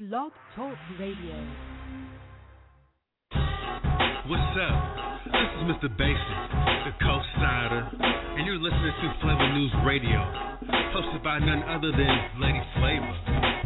Blog Talk Radio. What's up? This is Mr. Basic, the co-starter, and you're listening to Flavor News Radio, hosted by none other than Lady Flavor.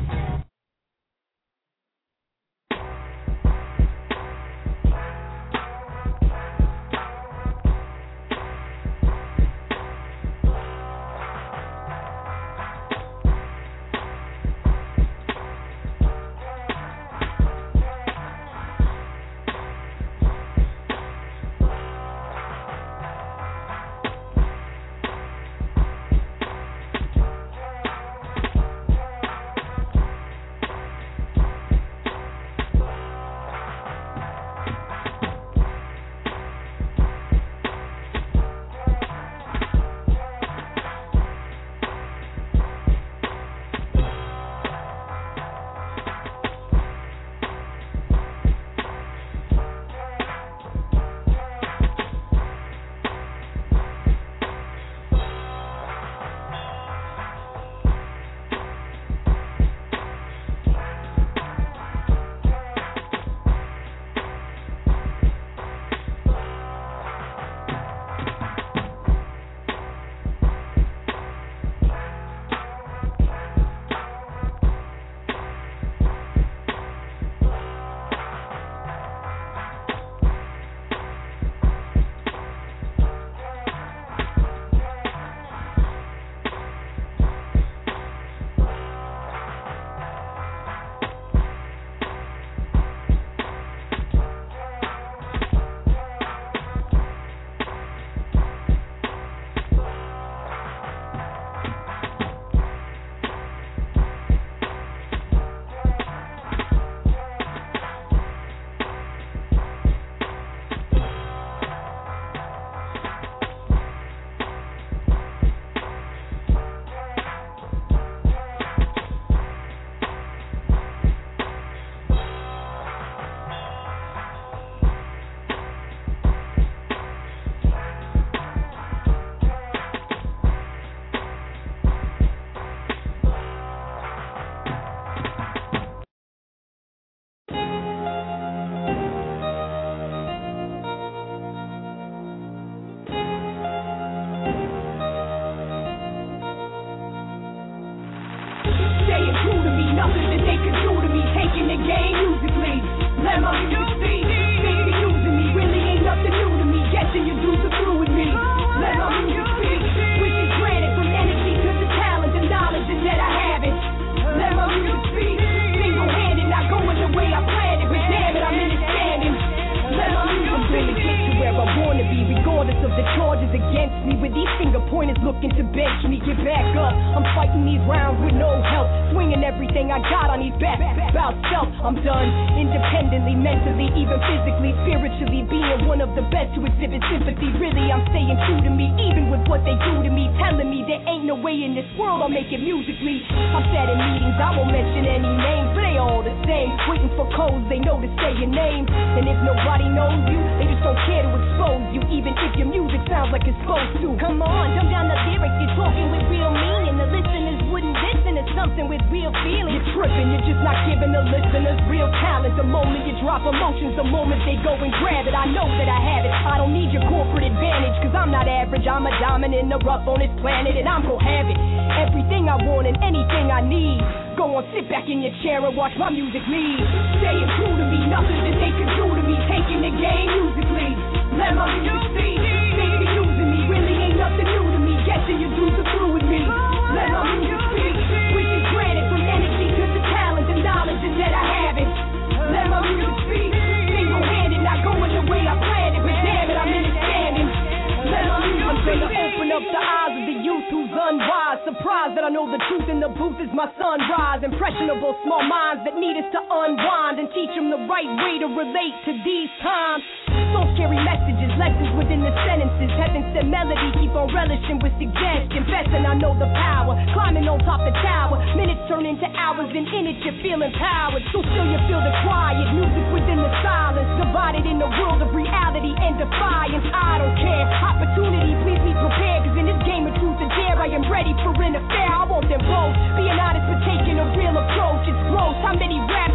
Ready for an affair, I want them both. Being honest but taking a real approach. It's gross how many rap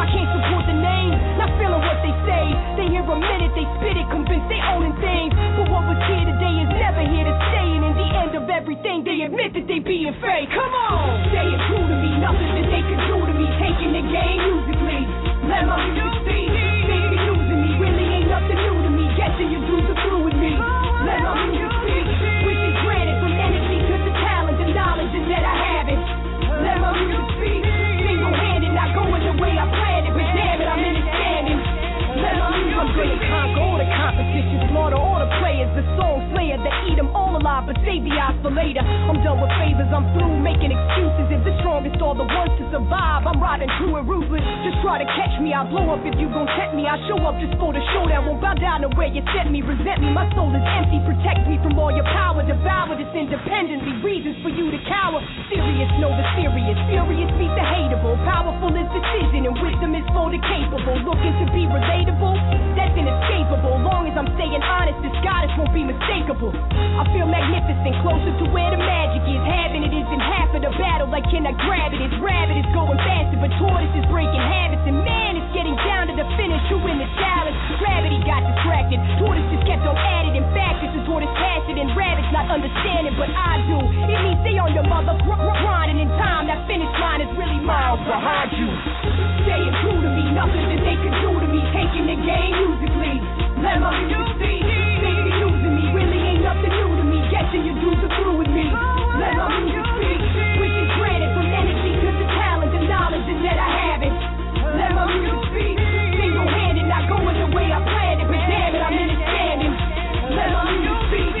I can't support the name, not feeling what they say. They hear a minute, they spit it, convinced they owning things. But what was here today is never here to stay. And in the end of everything, they admit that they being fake. Come on! Staying true to me, nothing that they can do to me. Taking the game musically, let my music speak. Think you're using me, really ain't nothing new to me. Guessing your dudes are through with me. Let my music speak. Wishes granted from energy to the talent, the knowledge is that I have it. Let my music speak. Single-handed, not going the way I planned it, but damn it, I'm in the standings. Let my music I'm gonna conquer all the competition, slaughter all the players, the song slayer that eat them all alive, but save the odds for later. I'm done with favors, I'm through making excuses. If the strongest are the ones to survive, I'm riding true and ruthless. Just try to catch me, I'll blow up if you gon' tempt me. I show up just for the showdown, won't bow down to where you set me. Resent me, my soul is empty, protect me from all your power. Devour this independently, reasons for you to cower. Serious, know the serious, furious beat the hateable. Powerful is decision and wisdom is for the capable. Looking to be relatable, that's inescapable. Long as I'm staying honest, this goddess won't be mistakable. I feel magnificent, closer to where the magic is. Having it isn't half of the battle, like can I grab it? It's rabbit, it's going faster, but tortoise is breaking habits. And man, it's getting down to the finish, you win the challenge. Gravity got distracted, tortoise just kept on at it. In fact, this is tortoise passion and rabbits not understanding, but I do. It means stay on your mother grinding in time. That finish line is really miles behind you. Staying true to me, nothing that they can do to me. Taking the game musically, let my music speak. Think you're using me, really ain't nothing new to me. Guessing your dudes are through with me. Let my music speak. Wishes granted from energy to the talent, the knowledge is that I have it. Let my music speak. Single-handed, not going the way I planned it, but damn it, I'm in the standings. Let my music speak.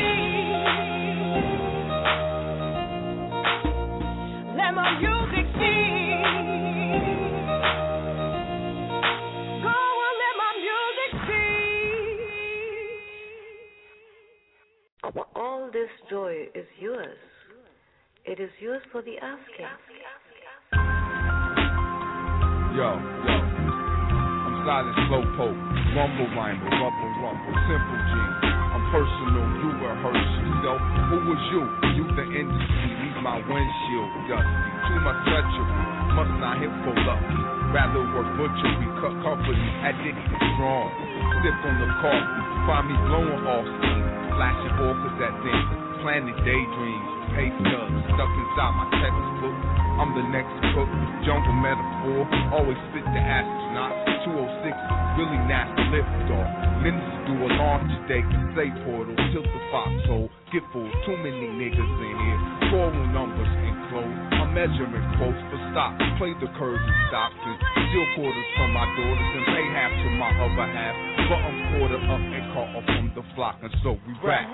Let my music speak. All this joy is yours. It is yours for the asking. Yo, I'm Silent Slowpoke, rumble rhymer, rumble, simple G. I'm personal, you rehearse yourself. Who was you? You the industry, leave my windshield dusty. Too much treachery, must not hit for lucky. Rather work butchery, cut company, addicted, strong. Sip on the coffee, find me blowing off steam. Flashing orcas at things, planning daydreams, pay stubs, stuck inside my textbook. I'm the next cook, jungle metaphor, always spit the astronauts. 206, really nasty lift off. Ninjas do a launch today, say portal, tilt the foxhole, get full, too many niggas in here. Choral numbers enclosed, I'm measuring quotes for stops, play the curves and stops, and steal quarters from my daughters and pay half to my other half. But I'm quarter up and cut off from the flock, and so we rap.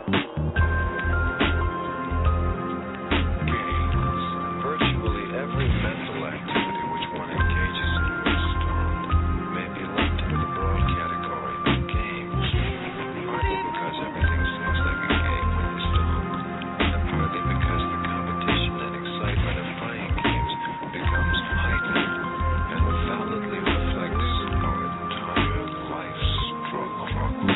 Virtually every mental activity which one engages in is stored, may be lumped into the broad category of games, partly because everything seems like a game when you're stoned, and partly because the competition and excitement of playing games becomes heightened and validly reflects our entire life's struggle.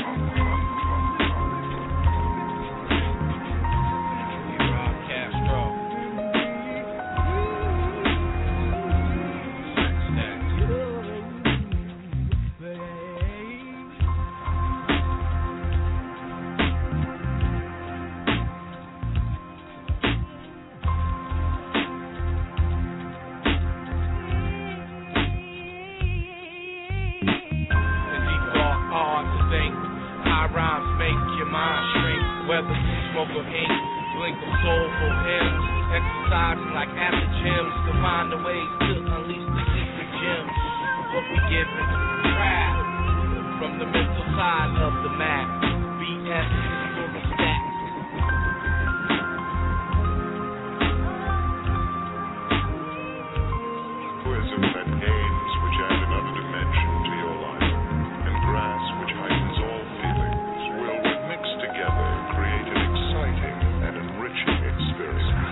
Smoke of ink, blink of soulful hymns, exercising like after gyms to find the ways to unleash the secret gems. What we given, rap, from the mental side of the map, BS historical stats. Tourism and games which add another dimension to your life, and grass which heightens all feelings, will, when mixed together, create an exciting and enriching experience.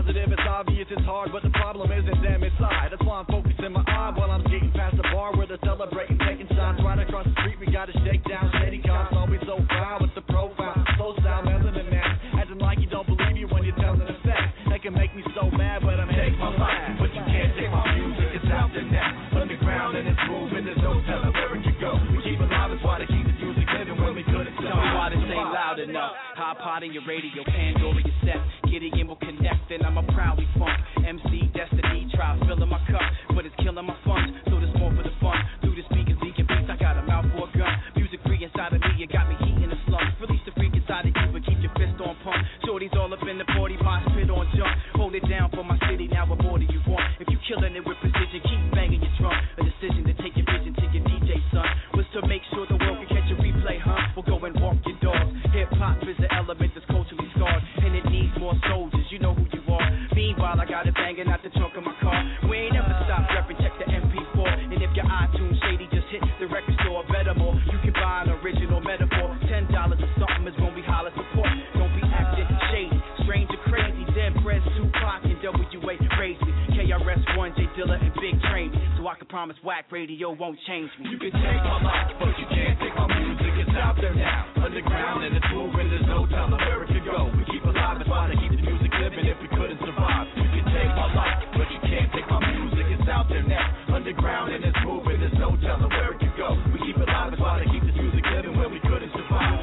positive, it's obvious, it's hard, but the problem isn't them inside. That's why I'm focusing my eye while I'm skating past the bar where they're celebrating, taking shots. Right across the street, we got a shakedown. Shady cops, always so proud with the profile. Slow style, melanin man, acting like you don't believe you when you're telling them facts. They can make me so mad, but I'm take my life. But you can't take my music, it's out there now. Underground and it's moving, there's no telling where it could go. We keep it live, that's why they keep the music living when we couldn't. Tell me why this ain't loud enough. Hot pot in your radio, Pandora your set. Getting in will connect, and I'm a proudly funk. MC Destiny, try filling my cup, but it's killing my funds. So there's more for the fun. Through the speakers, leaking beats, I got a mouth for a gun. Music free inside of me, you got me heat in the slums. Release the freak inside of you, but keep your fist on pump. Shorty's all up in the party, mosh pit on jump. Hold it down for my city, now what more do you want? If you killing it with precision, keep banging your drum. A decision to take your vision to your DJ, son, was to make sure the world can catch a replay, huh? We'll go and walk your dogs. Hip-hop is an element that's culturally scarred, and it needs more soldiers, you know who you are. Meanwhile, I got it banging out the trunk of my car. We ain't ever stop repping, check the MP4. And if your iTunes shady, just hit the record store. Better more, you can buy an original metaphor. $10 or something is when we holler support. Don't be acting shady, strange or crazy. Dead Prez, Tupac, and WA raised me. KRS-One, J Dilla, and Big trained me. So I can promise whack radio won't change me. You can take my life, but you can't take my music. It's out there now, underground and it's moving. There's no telling where it could go. We keep alive, that's why they keep the music living. If we couldn't survive, you can take my life, but you can't take my music. It's out there now, underground and it's moving. There's no telling where it could go. We keep alive, that's why they keep the music living. When we couldn't survive.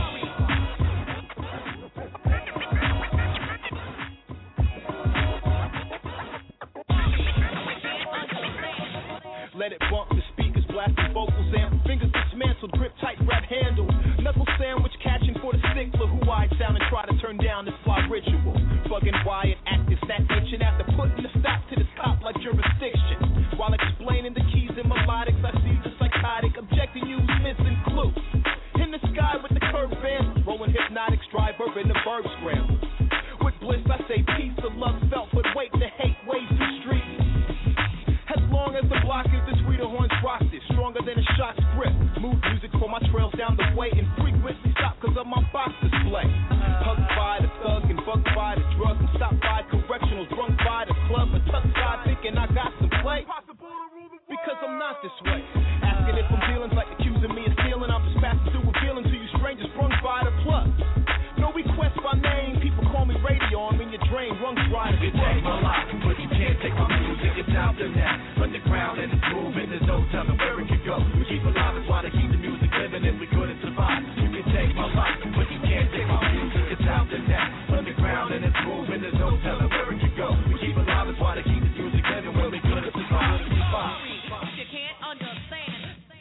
Let it bump, the speakers blasting vocals and fingers dismantled, grip tight, grab handle. Knuckle sandwich catching for the stickler who I sound and try to turn down this fly ritual. Bugging wired, active, stat itching after putting the stop to this cop like jurisdiction. While explaining the keys and melodics, I see the psychotic, objecting you missing clue. In the sky with the curved band, rolling hypnotics, drive urban the verb scramble. With bliss, I say peace, the love felt, but wait, the hate waves through streets. As long as the block is the sweeter horns rock this, stronger than a shot's grip. Move music for my trails down the way and frequently stop cause of my box display. Hugged by the thug and bugged by the drug and stopped by correctionals, drunk by the club and tucked side thinking I got some play. Because I'm not this way. Asking if I'm feelings like accusing me of stealing, I'm just passing through revealing to you strangers sprung by the plug. No request by name, people call me radio, I'm in your drain, run dry. You can take my life, but you can't take my music. It's out there now, underground and it's moving. There's no telling where it could go. We keep alive, that's why they keep the music living. If we couldn't survive, you can take my life, but you can't take my music. It's out there now, underground and it's moving. There's no telling where it could go. We keep alive, that's why they keep the music living. When we couldn't survive, you can't understand.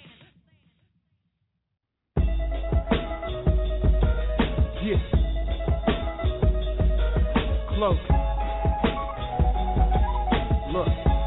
Yeah. Close. Look.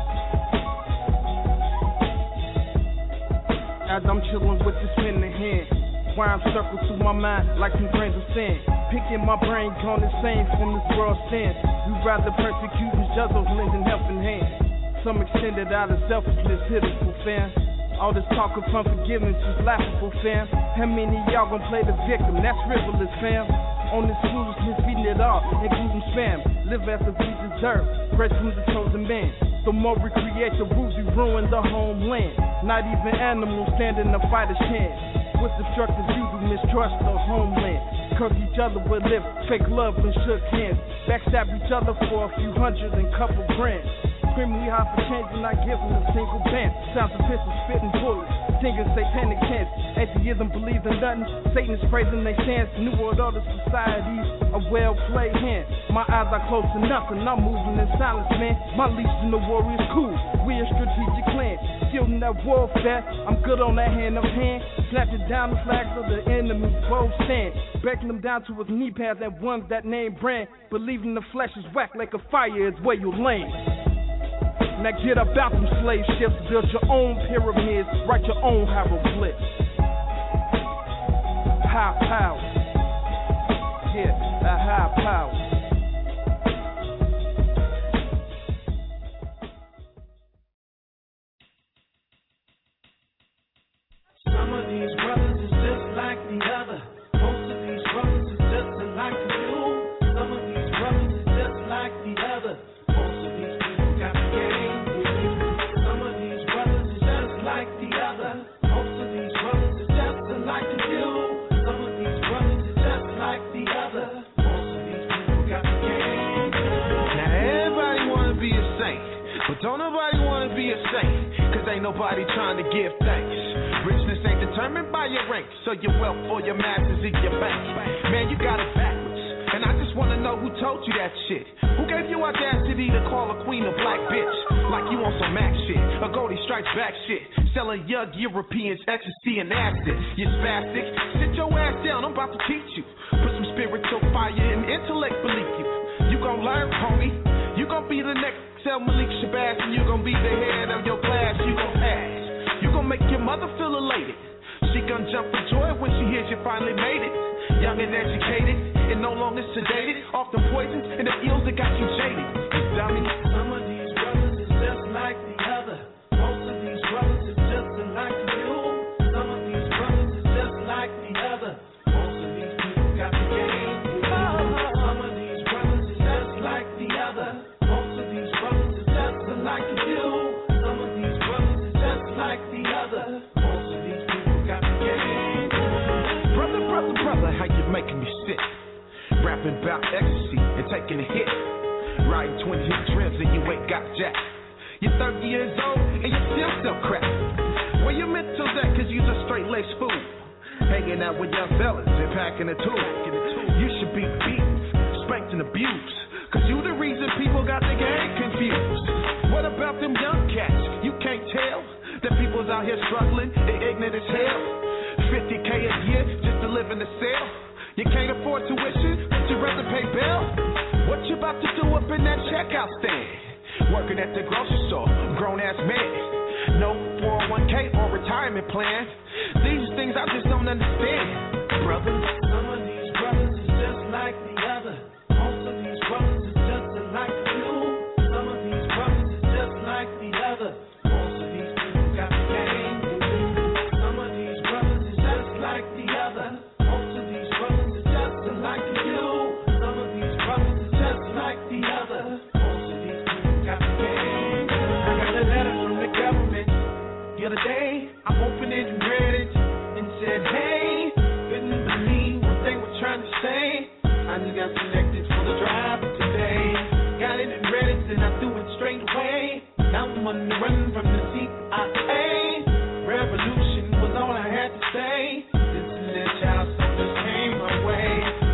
As I'm chilling with this pen in hand, rhyme circle to my mind like some grains of sand. Picking my brain, gone insane from this world stand. We rather persecute and juggles, lending helping hand. Some extended out of selfishness, pitiful fam. All this talk of unforgiveness is laughable, fam. How many of y'all gon' play the victim? That's frivolous, fam. On this foolishness, feeding it all, including spam. Live as if we deserve, grace from the chosen man. The more we create the rules, we ruin the homeland. Not even animals standing to fight a chance. With the structures you do mistrust the homeland. Curse each other with lips, fake love and shook hands. Backstab each other for a few hundred and couple grand. Criminally high for change and not giving a single band. Sounds of pistols, spitting bullets, singing satanic chants. Atheism believes in nothing, Satan is praising their stance. New world order societies, a well-played hand. My eyes are close to nothing, I'm moving in silence, man. My legion of warriors cool, we a strategic clan. Shielding that warfare, I'm good on that hand of hand. Snatching down the flags of the enemy, both stand. Breaking them down to his knee pads and ones that name brand. Believing the flesh is whack like a fire is where you land. Now get up out them slave ships, build your own pyramids, write your own hieroglyphs. High power, yeah, that high power. Some of these brothers is just like the other. Most of these brothers is just like you. Some of these brothers is just like the other. other. Most of these people got the game. Some of these brothers is just like the other. Most of these brothers is just alike to you. Some of these brothers is just like the other. Most of these people got the game. Now everybody wanna be a saint, but don't nobody wanna be a saint, cause ain't nobody trying to give thanks. Richness ain't determined by your rank, so your wealth or your masters in your bank. Man, you got it backwards, and I just wanna know who told you that shit. Who gave you audacity to call a queen a black bitch? Like you on some Mac shit, a Goldie Stripes back shit, selling young Europeans ecstasy and acid. You spastic, sit your ass down, I'm about to teach you. Put some spiritual fire and intellect beneath you. You gon' learn, homie. You gon' be the next Sel Malik Shabazz, and you gon' be the head of your class. You gon' pass. You gon' make your mother feel elated. She gon' jump for joy when she hears you finally made it. Young and educated, and no longer sedated. Off the poisons and the ills that got you jaded. You dummy. Some of these brothers is just like the other. Most of these brothers is just alike to you. Some of these brothers is just like the other. Most of these people got the game. Some of these brothers is just like the other. Most of these brothers is just alike to you. Some of these brothers is just like the other. Most of these people got the game. Brother, how you making me sick? Rapping about ecstasy and taking a hit. Riding 20 hit trips and you ain't got jack. You're 30 years old and you still sell crap. Where your mental's at, cause you's a straight-laced fool. Hanging out with young fellas and packing a tool. You should be beaten, spanked and abused, cause you the reason people got the game confused. What about them young cats? You can't tell that people's out here struggling and ignorant as hell. 50K a year just to live in the cell. You can't afford tuition, but you'd rather pay bail. What you about to do up in that checkout stand? Working at the grocery store, grown-ass man. No 401k or retirement plan. These things I just don't understand, brother. Some of these brothers is just like the other. Most of these brothers is just alike to you. Some of these brothers is just like the other. Most of these people got the game. Some of these brothers is just like the other. Most of these brothers is just alike to you. Some of these brothers is just like the other. Most of these people got the game. I got a letter from the government the other day. I opened it and read it and said, hey, couldn't believe what they were trying to say. I just got selected for the drive today. Got it and read it, then I threw it straight away. Now I'm on the run from the CIA. Revolution was all I had to say. This and that child soldiers came my way.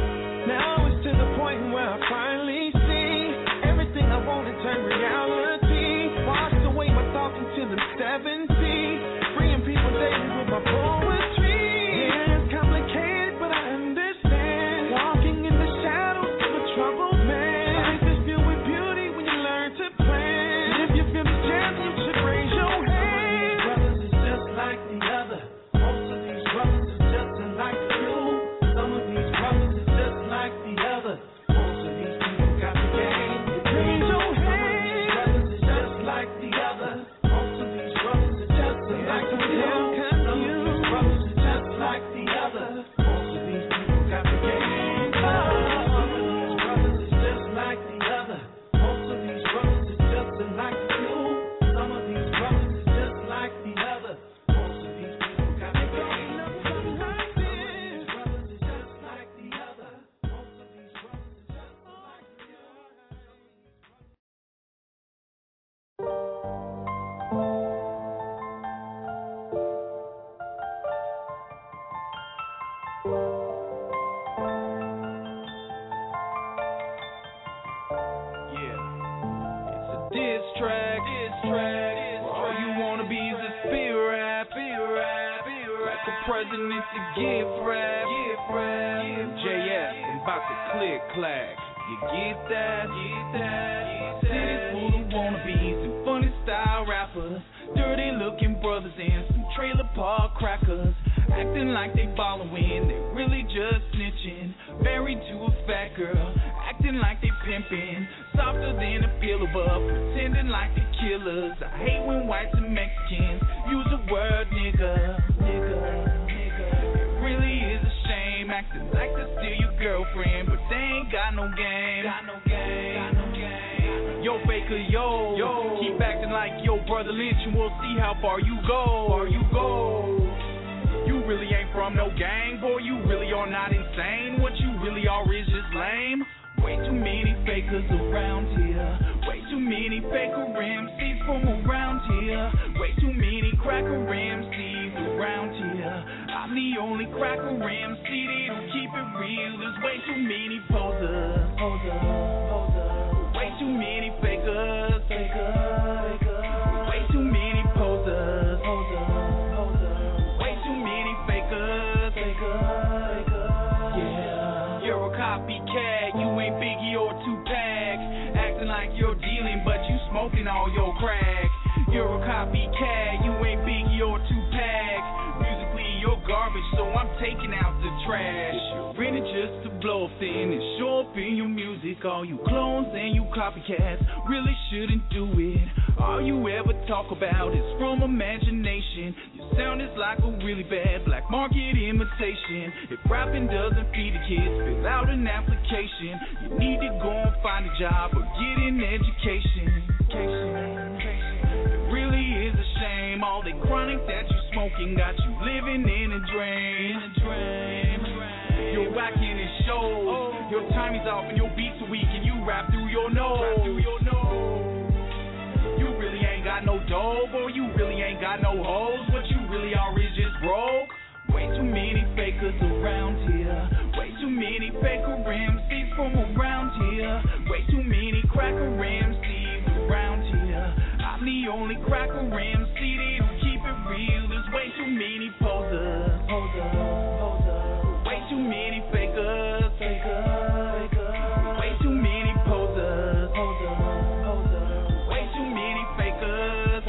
Now it's to the point where I finally see everything I wanted turn reality. Washed away my thoughts into the 70s. Freeing people daily with my poetry. Yeah, it's complicated, but I understand. Walking in the shadows of a troubled man. Life is filled with beauty when you learn to plan. And if you feel the jazz, you should raise your hand. Some of these brothers is just like the other. Most of these brothers is just alike to you. Some of these brothers is just like the other. Most of these people got the game. Raise your hand. Some of these brothers is just like the other. Most of these brothers is just alike to you. Some of these brothers is just like the other. Most of these people got the game. Some of these brothers is just like the other. Most of these brothers is just alike to you. Some of these brothers is just like the other. Most of these people got the game. Some of these brothers is just like the other. Most of these brothers is just alike to you. Diss track. All you wanna be is a spit rap. Like a presidency gift rap. JF, I'm about to click clack. You get that? City's full of wannabes and funny style rappers. Dirty looking brothers and some trailer park crackers. Acting like they following, they really just snitching. Married to a fat girl, acting like they pimping. Softer than a pillow, but pretending like they killers. I hate when whites and Mexicans use the word nigga. It really is a shame, acting like they're still your girlfriend, but they ain't got no game. Yo, faker, yo. Keep acting like yo, brother Lynch, and we'll see how far you go. You really ain't from no gang, boy. You really are not insane. What you really are is just lame. Way too many fakers around here. Way too many faker MCs from around here. Way too many cracker MCs around here. I'm the only cracker MC that'll keep it real. There's way too many posers. Way too many fakers. Way too many posers. Way too many fakers. Yeah. You're a copycat. You ain't Biggie or Tupac. Acting like you're dealing, but you smoking all your crack. You're a copycat. You ain't Biggie or Tupac. Musically, you're garbage, so I'm taking out the trash. You're in it just to blow thin and show up in your music. All you clones and you copycats really shouldn't do it. All you ever talk about is from imagination. Your sound is like a really bad black market imitation. If rapping doesn't feed the kids, fill out an application. You need to go and find a job or get an education. It really is a shame. All the chronic that you smoking got you living in a drain. You're whacking and shows. Your timing's off and your beats are weak and you rap through your nose. You really ain't got no dough, boy. You really ain't got no hoes. What you really are is just broke. Way too many fakers around here. Way too many faker MCs from around here. Way too many cracker MCs around here. I'm the only cracker MC that'll keep it real. There's way too many posers. Way too many fakers. Way too many posers. Way too many fakers.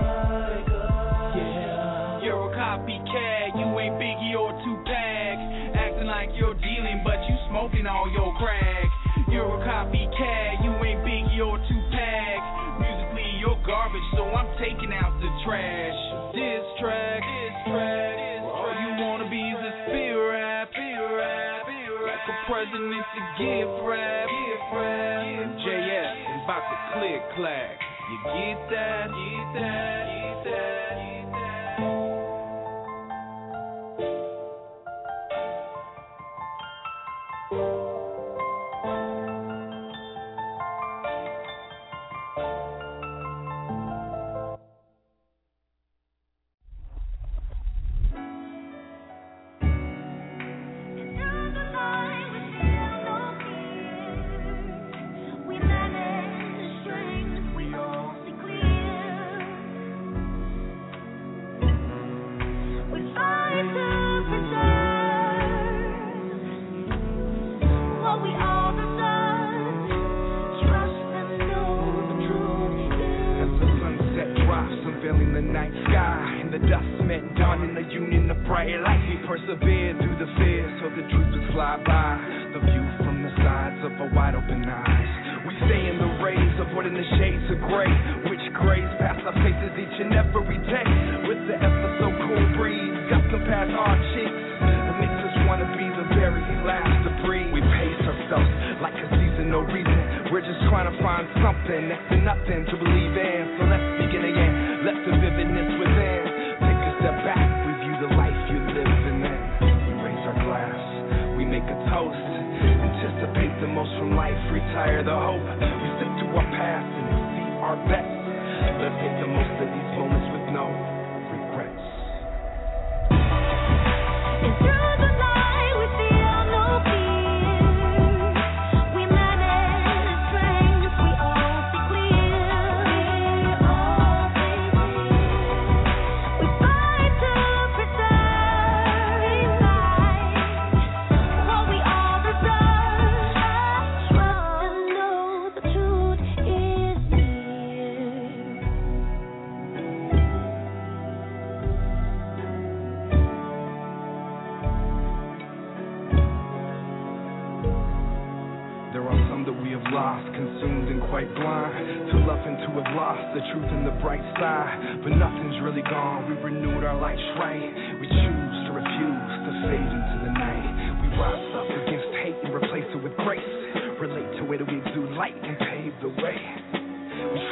Yeah. You're a copycat. You ain't Biggie or Tupac. Acting like you're dealing, but you smoking all your crack. You're a copycat. You ain't Biggie or Tupac. Musically, you're garbage, so I'm taking out the trash. Diss track. All you wanna be is a spear rap. Like a presidency gift rap. JS and about to click clack. You get that? Relate to it, we exude light and pave the way.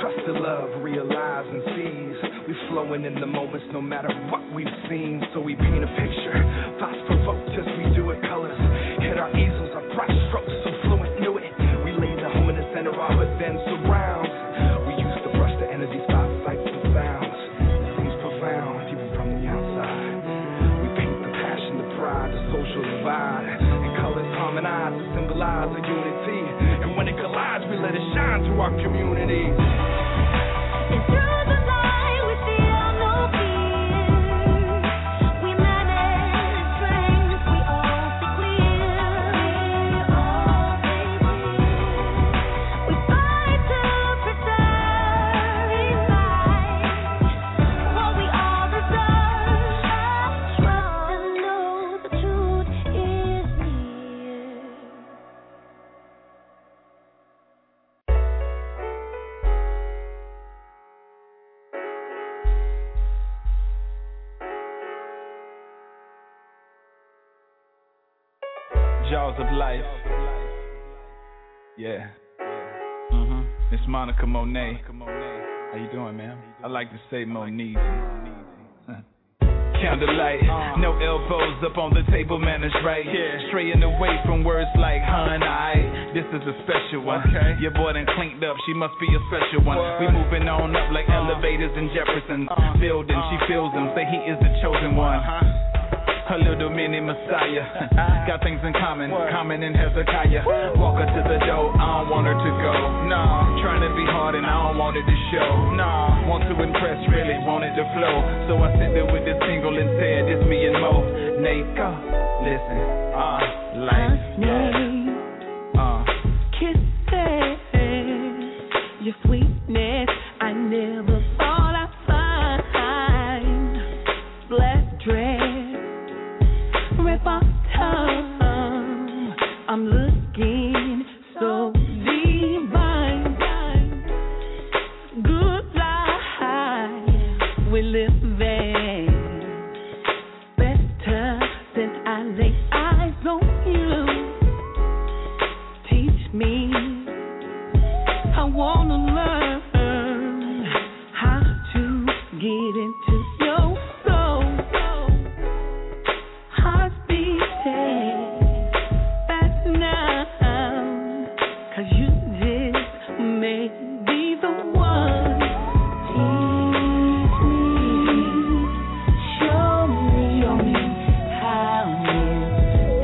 trust to love, realize and seize. We flowing in the moments no matter what we've seen. So we paint a picture, thoughts provoked as we do it. Colors hit our easels, our brush strokes so fluent, knew it. We lay the home in the center of it then surrounds. We used to brush the energy, stop sights and sounds. It seems profound, even from the outside. We paint the passion, the pride, the social divide. And colors harmonize to symbolize a unity. And when it collides, we let it shine to our community. And through the light we feel no fear. We manage strength, we all see clear. We fight to preserve what we all deserve. Trust and know the truth is near. Jaws of Life. Yeah. It's Monica Monet. How you doing, man? I like to say Monique. Candlelight, no elbows up on the table, man, it's right. Straying away from words like hun, this is a special one. Your boy done cleaned up, she must be a special one. We moving on up like elevators in Jefferson building. She feels him, say he is the chosen one. A little mini Messiah. Got things in common, Common and Hezekiah. Walk her to the door, I don't want her to go. Nah, trying to be hard and I don't want it to show. Nah, want to impress, really want it to flow. So I sit there with this single and said, it's me and Mo. Nate, go, listen, life, kisses, your sweetness, I never thought I'd find. Black dress, red bottom, I'm looking so divine. Good life we live there. Better since I lay eyes on you. Teach me, I wanna learn how to get into your soul. Heart beating fast now, 'cause you just may be the one. Teach me, show me how it's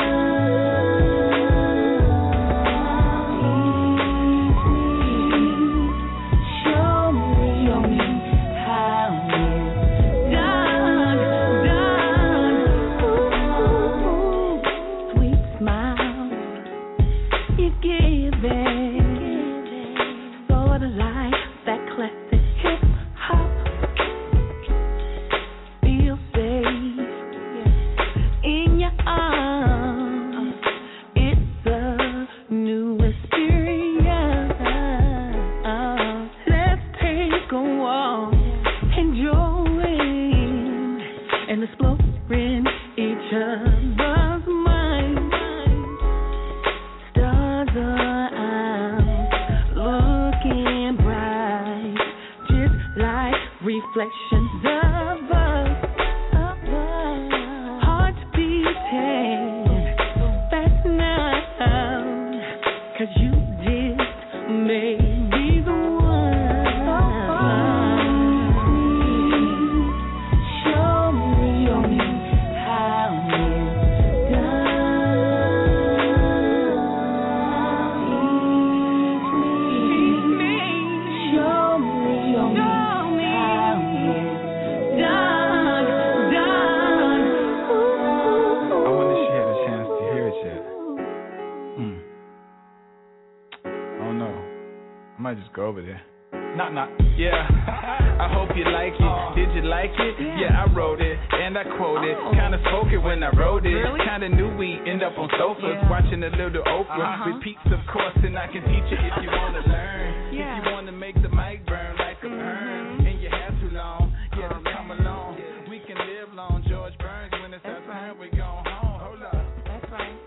might just go over there. Nah, yeah. I hope you like it. Did you like it? Yeah, I wrote it and I quoted. Kinda spoke it when I wrote it. Really? Kinda knew we end up on sofas watching a little Oprah. Repeats, of course, and I can teach you if you wanna learn. If you wanna make the mic burn like a burn, and you have too long, yeah, just come along. We can live long. George Burns, when it's our time, we go home. Hold up. That's right.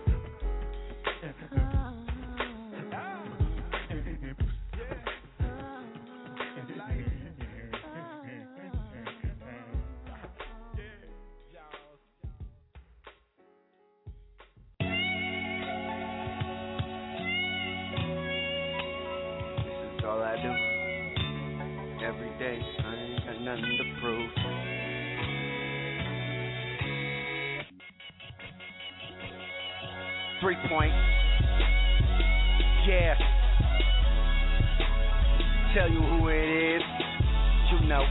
every day. I ain't got nothing to prove. Three-point. Yeah. Tell you who it is. You know.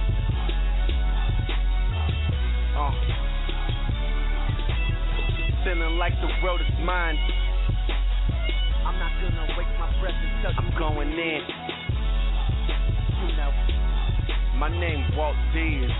Feeling like the world is mine. I'm not gonna waste my breath until I'm going in. You know. My name Walt D.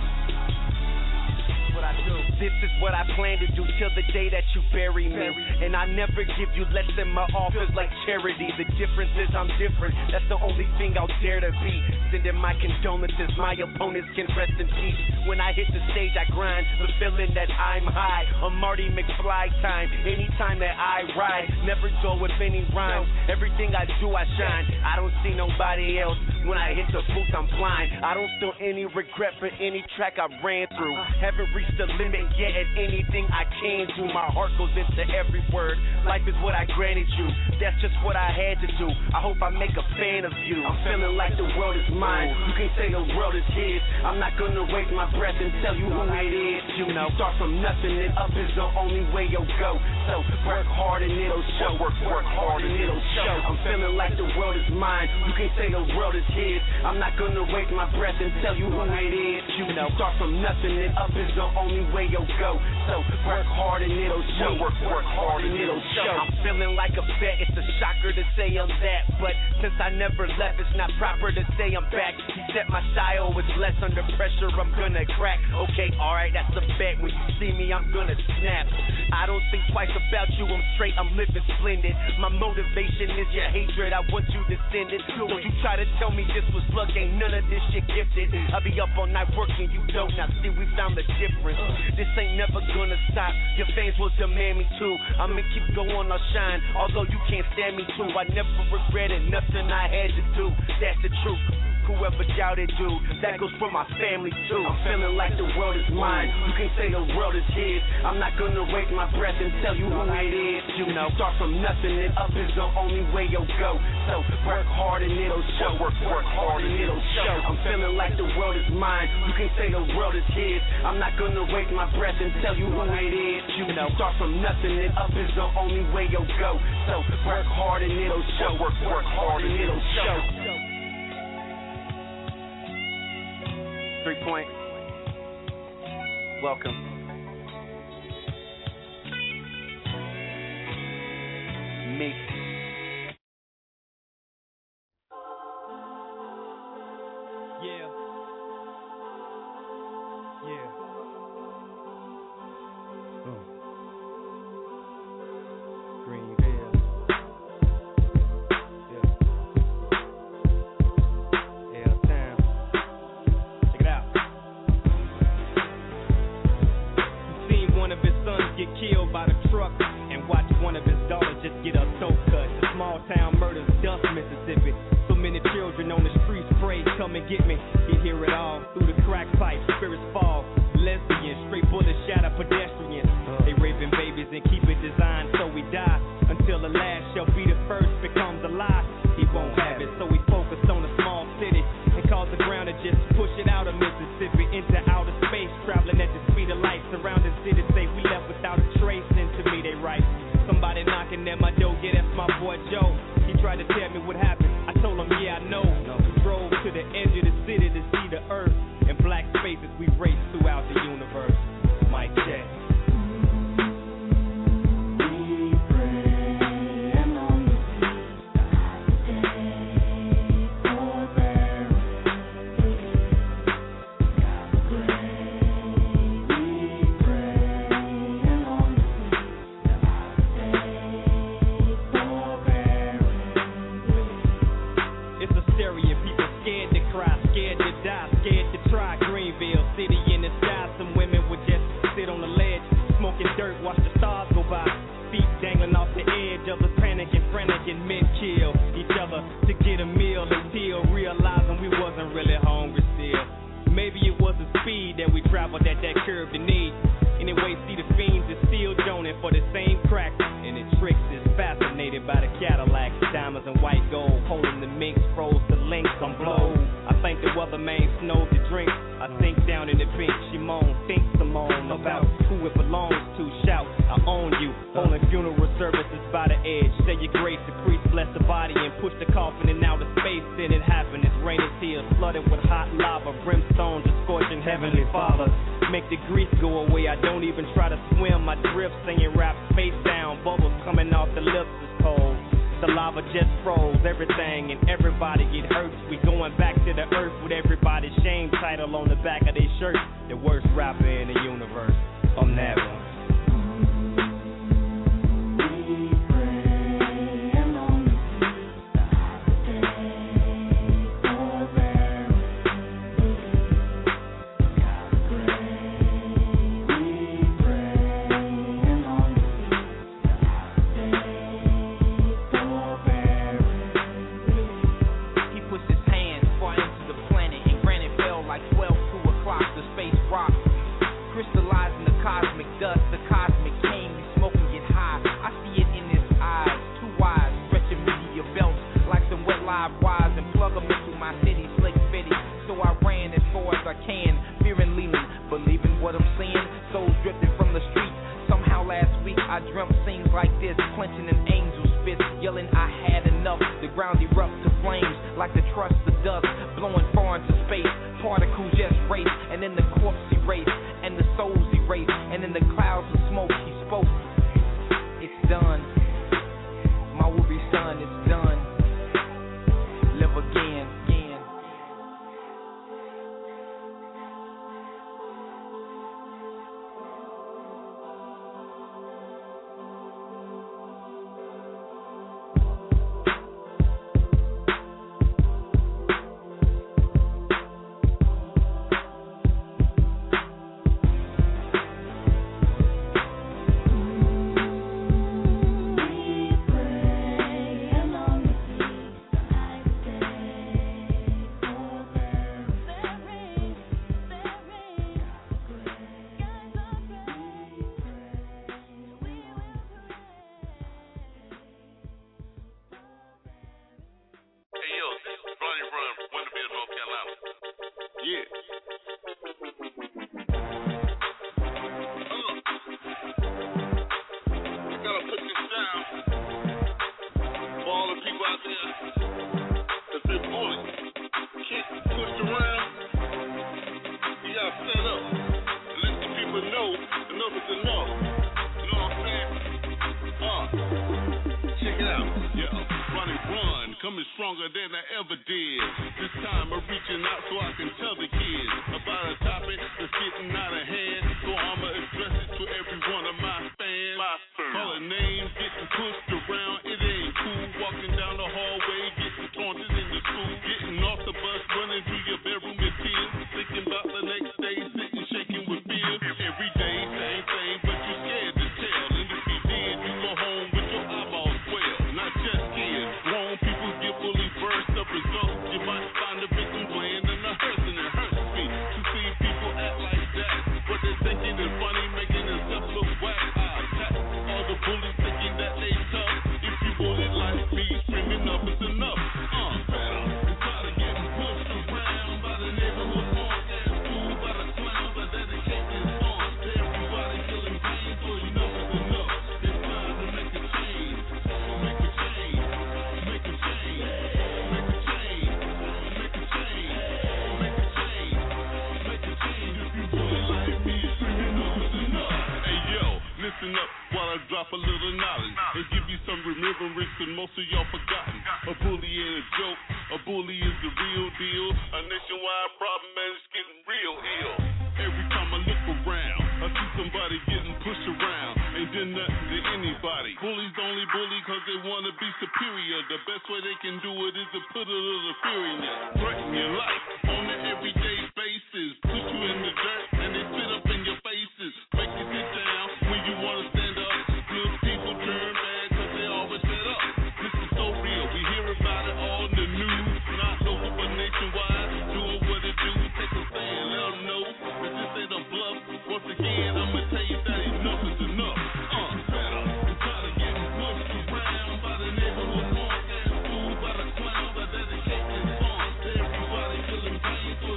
What I do. This is what I plan to do till the day that you bury me. And I never give you less than my office like charity. The difference is I'm different. That's the only thing I'll dare to be. Sending my condolences, my opponents can rest in peace. When I hit the stage, I grind, the feeling that I'm high. I'm Marty McFly time. Anytime that I ride, never go with any rhymes. Everything I do, I shine. I don't see nobody else. When I hit the booth, I'm blind. I don't feel any regret for any track I ran through. Haven't reached the limit yet at anything I can do. My heart goes into every word. Life is what I granted you. That's just what I had to do. I hope I make a fan of you. I'm feeling like the world is mine. You can say the world is his. I'm not gonna waste my breath and tell you who it is. You know, start from nothing and up is the only way you'll go. So work hard and it'll show. Work hard and it'll show. I'm feeling like the world is mine. You can say the world is his. I'm not gonna waste my breath and tell you who it is. You know, start from nothing and up is the only way you'll go. So work hard and it'll show. Work hard and it'll show. I'm feeling like a vet. It's a shocker to say I'm that, but since I never left, it's not proper to say I'm back. He said my style was less under pressure. I'm gonna crack. Okay, alright, that's a bet. When you see me, I'm gonna snap. I don't think twice about you. I'm straight. I'm living splendid. My motivation is your hatred. I want you to send it. Don't you try to tell me this was luck. Ain't none of this shit gifted. I be up all night working. You don't. Now see, we found the difference. This ain't never gonna stop. Your fans will demand me too. I'ma keep going, I'll shine. Although you can't stand me too. I never regretted nothing I had to do. That's the truth. Whoever doubted, dude, that goes for my family too. I'm feeling like the world is mine. You can say the world is his. I'm not gonna waste my breath and tell you who it is. You know, start from nothing and up is the only way you'll go. So work hard and it'll show. Work hard and it'll show. I'm feeling like the world is mine. You can say the world is his. I'm not gonna waste my breath and tell you who it is. You know, start from nothing and up is the only way you'll go. So work hard and it'll show. Work hard and it'll show. 3-point. Welcome. Me. Yeah. Greenville. L-Town. Check it out. You seen one of his sons get killed by the truck and watch one of his daughters just get her throat cut. The small town murders, Dust, Mississippi. So many children on the streets pray, come and get me. You hear it all through the crack pipe, spirits fall. Lesbians, straight bullet shatter pedestrians. They raping babies and keep it designed so we die. Until the last shall be the first becomes a lie. He won't have it, so we focus on a small city and cause the ground to just push it out of Mississippi into outer space, traveling at the speed of light. Surrounding cities say we left without a trace, and to me they right. Somebody knocking at my door, yeah, that's my boy Joe. He tried to tell me what happened. I told him, yeah, I know. Drove to the edge of the city to see the earth and black spaces we race throughout the universe. Mic check. Men kill each other to get a meal until realizing we wasn't really hungry still. Maybe it was the speed that we traveled that curved the need. Anyway, see the fiends is still joning for the same crack. And the tricks is fascinated by the Cadillacs, diamonds and white gold, holding the minks, froze the links, I'm blown. I think that what other man snow to drink. I sink down in the bench, she moan, think Simone about who it belongs to. Shout, I own you. Holding funeral services by the edge. Say your grace, the priest bless the body and push the coffin in outer space. Then it happened. It's raining tears, flooded with hot lava, brimstone just scorching Heavenly Father. Make the grease go away. I don't even try to swim. I drift, singing rap face down. Bubbles coming off the lips is cold. The lava just froze everything and everybody get hurt. We going back to the earth with everybody's shame title on the back of their shirt. The worst rapper in the universe. I'm that one. Neighborhood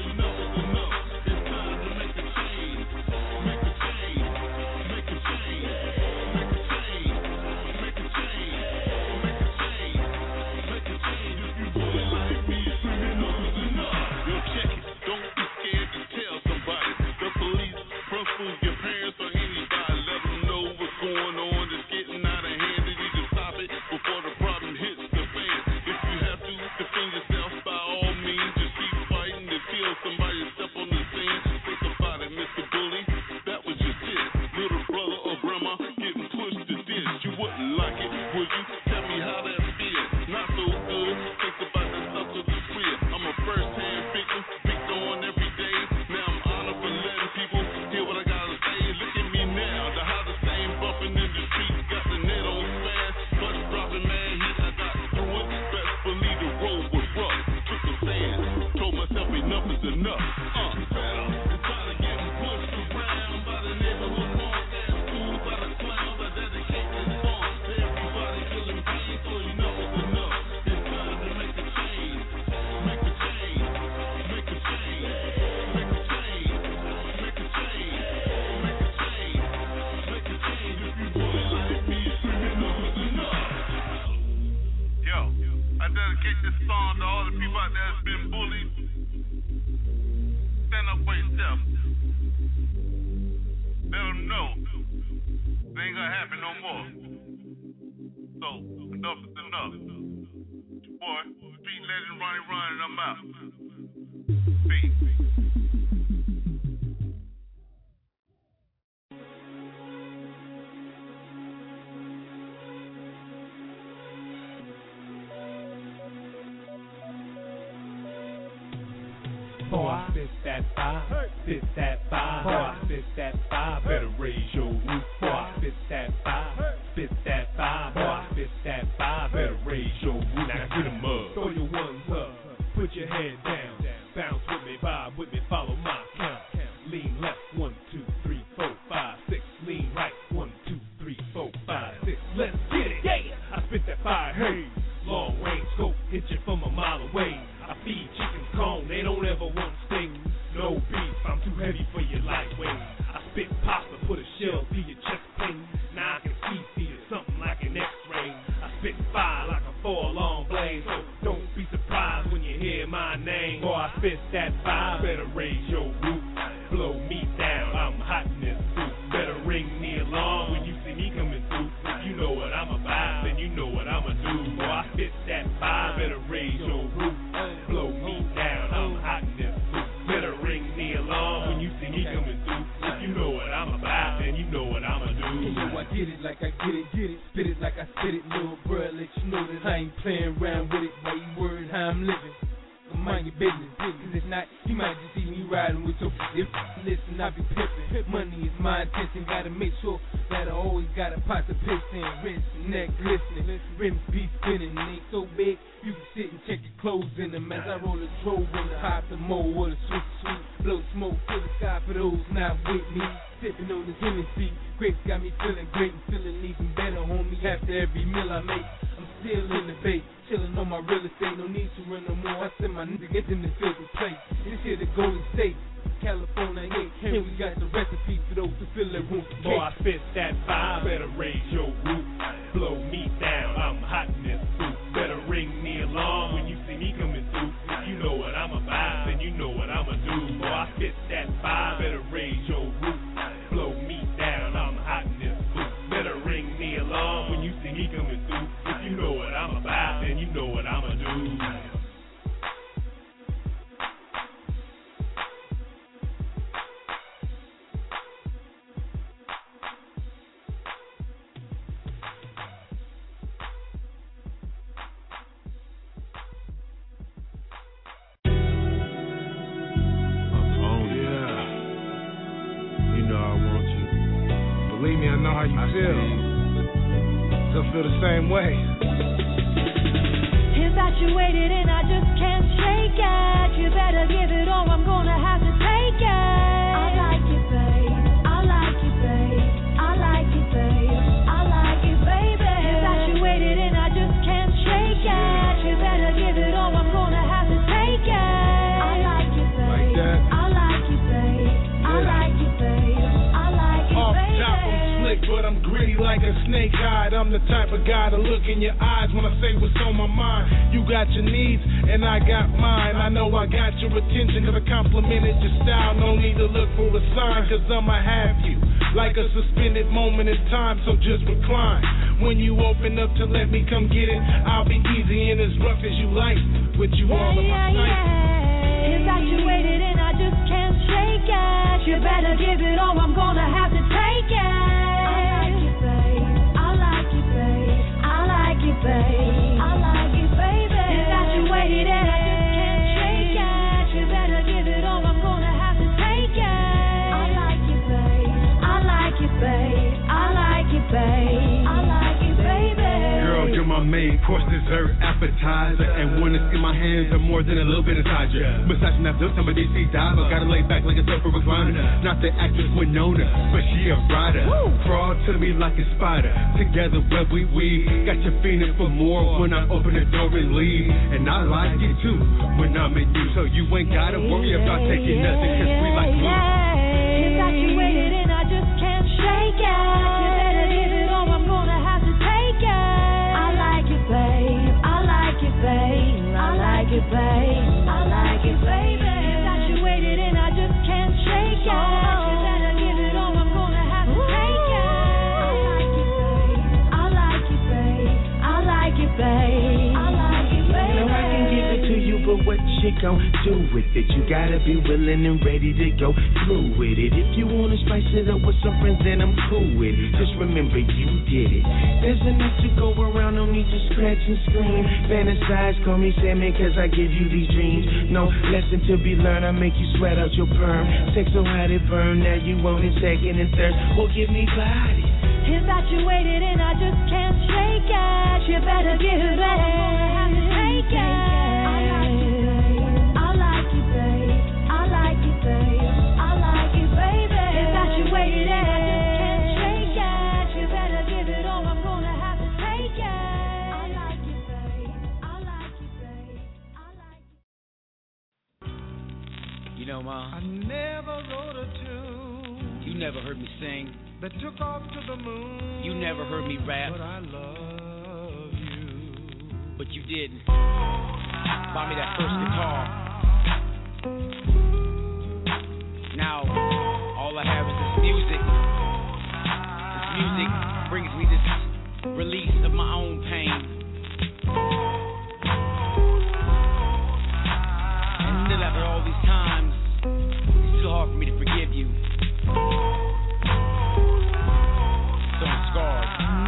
enough is enough. It's time to get pushed around by the neighborhood mob, damn fools by the clowns. I dedicate this song to everybody feeling pain, so you know it's enough. It's time to make a change, make a change, make a change, make a change, make a change, make a change, make a change. If you want it like me, enough is enough. Yo, I dedicate this song to all the people out there that's been bullied. Stand up for yourself. Let them know it ain't gonna happen no more. So, enough is enough. Boy, street legend Ronnie Run, and I'm out. Peace. Boy, I spit that fire, spit that fire. Boy, I spit that fire, better raise your roof. Boy, I spit that fire, spit that fire. Boy, I spit that fire, better raise your roof. Now get 'em up, throw your ones up, put your head down, bounce with me, vibe with me, follow my count. Lean left, 1, 2, 3, 4, 5, 6. Lean right, 1, 2, 3, 4, 5, 6. Let's get it, yeah. I spit that fire, hey. Long range scope, hit you from a mile away. I feed chickens corn, they don't ever want steak. No beef, I'm too heavy for your lightweight. I spit pasta, put a shell through your chest pain. Now I can see you something like an X-ray. I spit fire like a 4-alarm blaze, so don't be surprised when you hear my name. Boy, I spit that fire, better raise your roof. Blow me down, I'm hot in this suit. Better ring the alarm when you see me coming through. If you know what I'm about, then you know what I'ma do. Boy, I spit that fire, better raise your roof. Blow me down, I'm hot in this suit. Better ring the alarm when you see me coming through. If you know what I'm about, then you know what I'ma do. You know I get it like I get it. Spit it like I spit it, little bruh. Let you know that I ain't playing around with it. Why you worried how I'm living? So mind your business, cause if not, you might just see me riding with your if listen, I be pimping. Money is my intention, gotta make sure that I always got a pot to piss in. Wrist and neck glistening, rims be spinning. They ain't so big, you can sit and check your clothes in them. As I roll a drove in the hot the mo or the sweet, blow smoke to the sky for those not with me. Sipping on this Hennessy, grapes got me feeling great and feeling even better, homie. After every meal I make, I'm still in the bait, chilling on my real estate. No need to run no more. I send my nigga get them to fill the place. This here the Golden State, California, yeah. And we got the recipe for those who feel that room. Boy, I spit that fire, better raise your roof. Blow me down, I'm hot in this suit. Better ring the alarm when you see me coming through. If you know what I'm about, then you know what I'ma do. Boy, I spit that fire, better raise your roof. Blow me down, I'm hot in this suit. Better ring the alarm when you see me coming through. If you know what I'm about, then you know what I'ma do. Believe me, I know how you feel. Still feel the same way. Infatuated and I just can't shake it. You better give it all, I'm gonna have to take it. I like it, babe. I like it, babe. I like it, babe. I like it, baby. Infatuated and I just can't shake it. You better give it all, I'm gonna have to take it. I like it, babe. Like that. I like it, babe. I like it, babe. I like it, Off baby. top, I'm slick, but I'm gritty like a snake hide. I'm the type of guy to look in your eyes when I say what's on my mind. You got your needs, and I got mine. I know I got your attention, cause I complimented your style. No need to look for a sign, cause I'ma have you like a suspended moment in time, so just recline. When you open up to let me come get it, I'll be easy and as rough as you like. With you all in my sight. Infatuated and I just can't shake it. You better give it all, I'm gonna have to take it. I like it, babe. I like it, babe. I like it, babe. I like it, baby. Infatuated and I just can't shake it. You better give it all, I'm gonna have to take it. I like it, babe. I like it, babe. I like it, babe. I like it, baby. Girl, you're my main course dessert appetite. hypnotizer. And when it's in my hands, I'm more than a little bit inside you. Massaging that built, I'm a DC diver. Gotta lay back like a sofa recliner. Not the actress Winona, but she a rider. Crawl to me like a spider. Together where we weave. Got you feeling for more when I open the door and leave. And I like it too when I'm in you. So you ain't gotta worry about taking nothing, cause we like glue. Infatuated and I just can't shake it. You better give it all, I'm gonna have to take it. I like it, babe. I like it, babe. I like it, babe. I like it, baby. Infatuated and I just can't shake it. You better give it all, I'm gonna have to take it. I like it, babe. I like it, babe. I like it, babe. You know I can give it to you, but what you gon' do with it? You gotta be willing and ready to go through with it. If you wanna spice it up with some friends, then I'm cool with it. Just remember you did it. There's enough to go around, no need to scratch and scream. Fantasize, call me Sandman, cause I give you these dreams. No lesson to be learned, I make you sweat out your perm. Sex so hot it burn, now you want it second and third. Well, give me body. Infatuated and I just can't shake it. You better give it back. I'm gonna have to take it. I like it, babe. I like it, babe. I like it, baby. Infatuated and I just can't shake it. You better give it all. I'm gonna have to take it. I like it, babe. I like it, babe. I like it. You know, Ma, I never wrote a tune. you never heard me sing. That took off to the moon. You never heard me rap. But I love you. But you didn't. Buy me that first guitar. Now, all I have is this music. This music brings me this release of my own pain. And still after all these times, it's still hard for me to forgive you. So I'm scarred.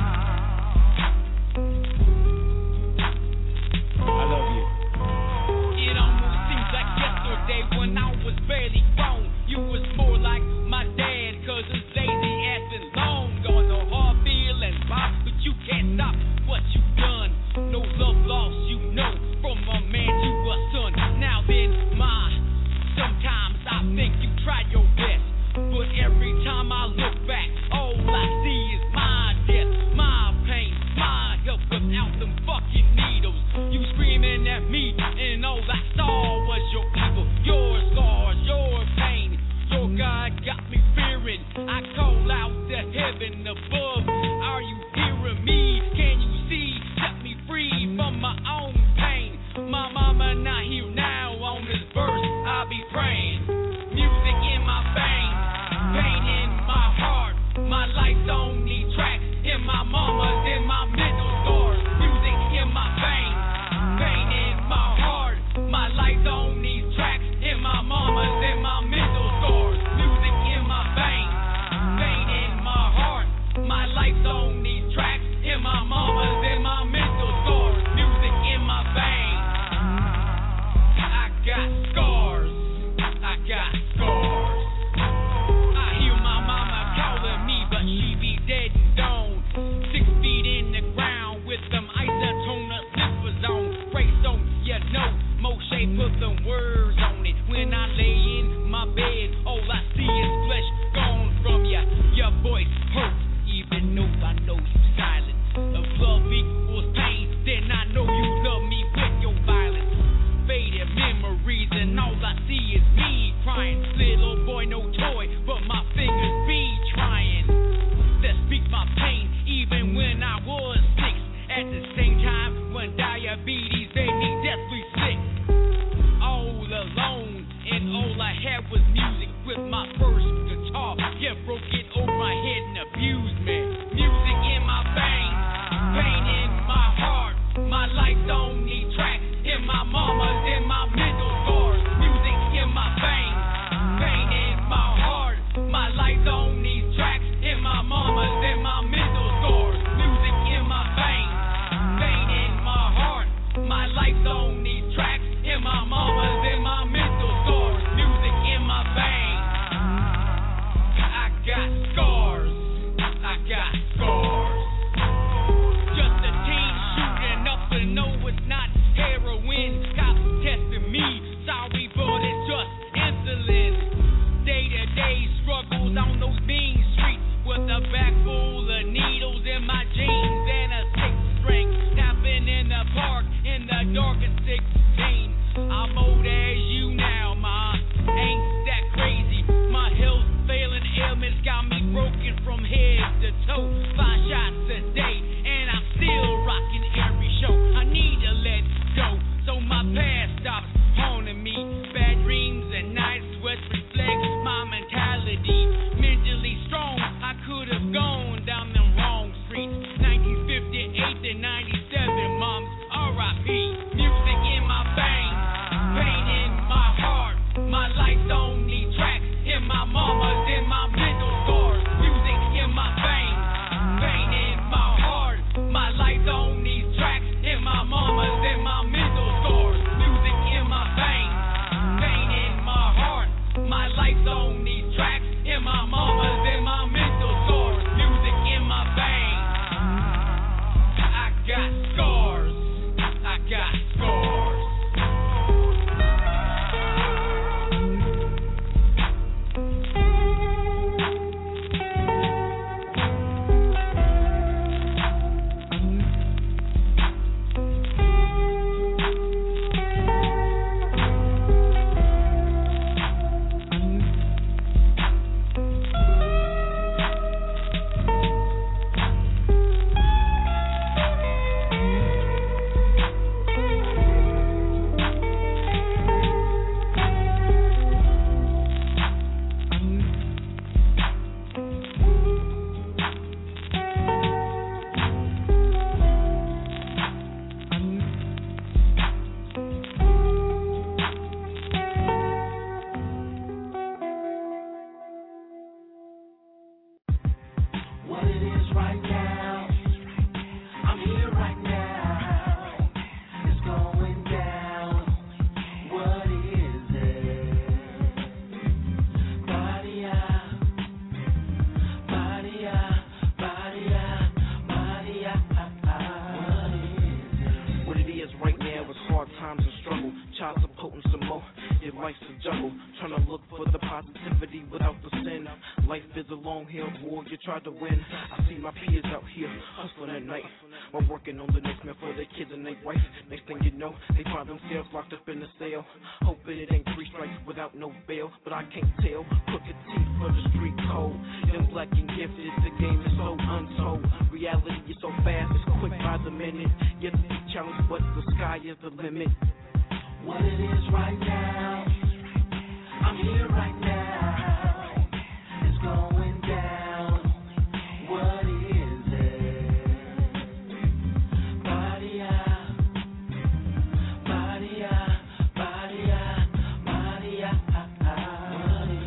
I love you. It almost seems like yesterday when I was barely grown. You was more like my dad, cause his lazy ass been long gone. No hard feelings, Bob, but you can't stop what you done. No love lost, you know, from a man to a son. Now then, Ma, sometimes I think you tried your best, but every time I look back, all I see is my death, my pain, my help without them fucking needles. You screaming at me, and all I saw was your evil, your scars, your pain. Your God got me fearing. I call out to heaven above. Are you hearing me? Can you see? Set me free from my own pain. My mama not here now on this verse. I'll be praying. Music in my veins, pain in my heart. My life's on these tracks. In my mama's, in my mental scars. Music in my veins, pain in my heart. My life's on these tracks. In my mama's, in my mental scars. Music in my veins, pain in my heart. My life's on these tracks. In my mama's, in my mental scars. Music in my veins. I got scars. I got scars. I hear my mama calling me, but she be dead and gone. 6 feet in the ground with them isotona slippers on. Race on, you know, Moshe put them words on it. When I lay in my bed, all I see is flesh gone from ya. Your voice hurts, even though I know you silent. If love equals pain, then I know you love me with your violence. Faded memories and all I see is me crying. Little boy, no toy, but my fingers be trying to speak my pain, even when I was 6. At the same time, when diabetes made me deathly sick. All alone, and all I had was music with my first guitar. Yeah, broke it over my head and abused me. Music in my veins, pain in my heart. My life's on these tracks. In my mama's, in my mental scars. Music in my veins, pain in my heart. My life's on these tracks. In my mama's, in my mental scars. Music in my veins, pain in my heart. My life's on these tracks. In my mama's, in my mental scars. Music in my veins. lights on these tracks. In my mama's and my mental scores. Music in my veins. I got scars. I got scars. Tried to win. I see my peers out here hustling at night while working on the next man for their kids and their wife. Next thing you know, they find themselves locked up in the cell. Hoping it ain't 3 strikes without no bail, but I can't tell. Crooked teeth for the street code. Young, black, and gifted, the game is so untold. Reality is so fast, it's quick by the minute. Yet to be challenged, but the sky is the limit. What it is right now, I'm here right now. It's going down. What is it? Body out, body out, body out, body out. What is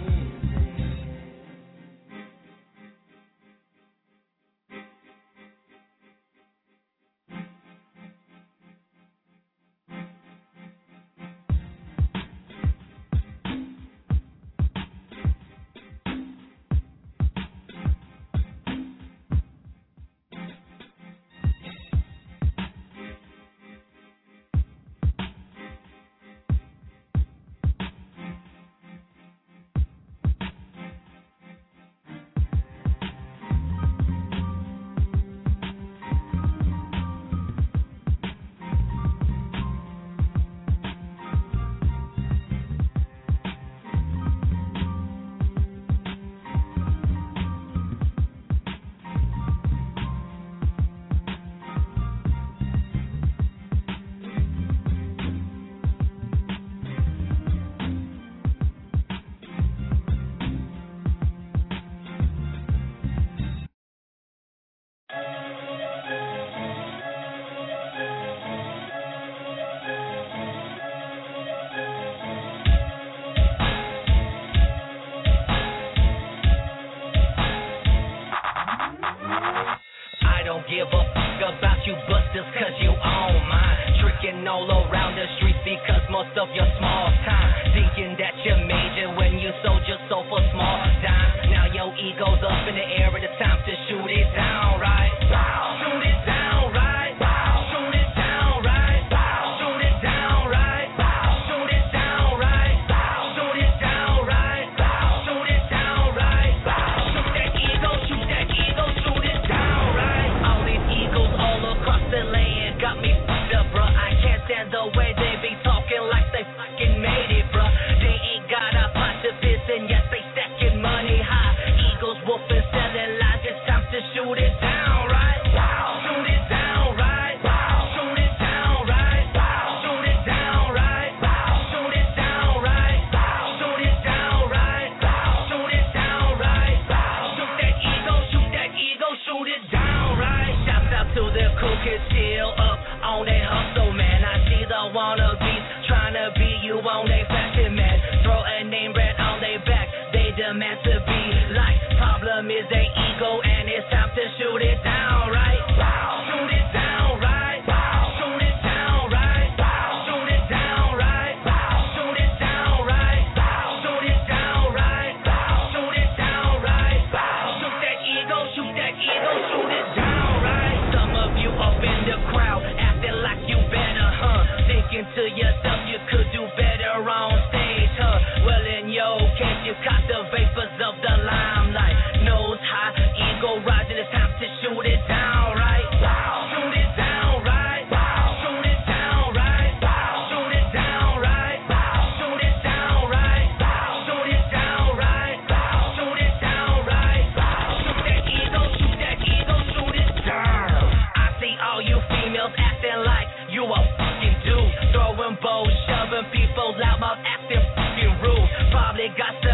give a fuck about you busters cause you own mine. Tricking all around the streets because most of your small time. Thinking that you're major when you sold your soul for small dimes. Now your ego's up in the air and it's time to shoot it down, right? Shoot it down, right? Shoot it down, right? Shoot it down, right? Shoot it down, right? Shoot it down, right? Shoot it down, right? Shoot that ego, shoot it down, right? All these egos all across the land got me fucked up, bruh. I can't stand the way they be talking like they fucking made it, bruh. They ain't got a pot to piss and yet they stacking money high. Egos whooping, selling lies, it's time to shoot it down, right? Shoot it down, right? Shoot it down, right? Shoot it down, right? Shoot it down, right? Shoot it down, right? Shoot it down, right? Shoot that ego, shoot it down, right? Shouts out to the cool kids still up on their hustle, man. I see the wannabes trying to be you on their fashion, man. Throw a name brand on their back, they demand to be like. Problem is their ego and it's time to shoot it down, right? Shoot it down, right? Shoot it down, right? Shoot it down, right? Shoot it down, right? Shoot it down, right? it got